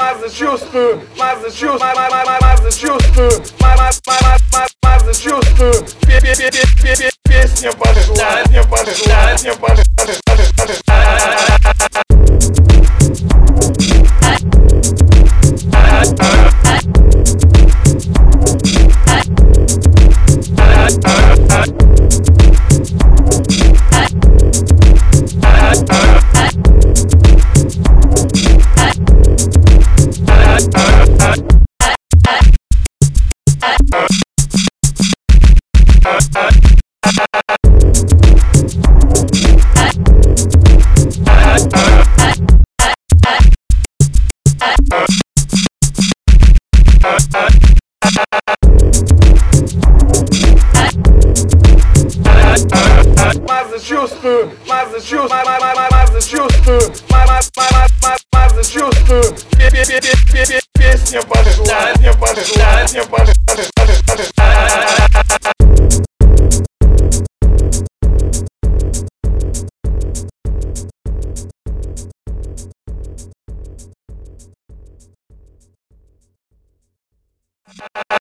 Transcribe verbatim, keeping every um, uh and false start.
Маза чувствую, маза чувствую, маза чувствую, маза чувствую. Песня пошла, не пошла, не пошла. Маза чувствую, маза чувствую, маза чувствую, маза чувствую. Песня пошла, не пошла, не пошла.